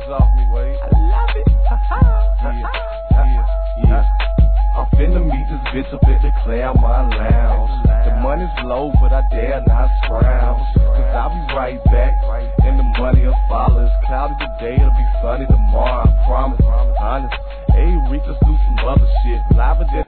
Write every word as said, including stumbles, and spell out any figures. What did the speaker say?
was off me, Wade. I love it. Yeah, yeah, yeah. I'm finna meet this bitch up at the Claremont Lounge. The money's low, but I dare not scrounge. Cause I'll be right back, and the money will follow. It's cloudy today, it'll be sunny tomorrow, I promise. Honest, hey, Rick, let's do some other shit. Live or dead.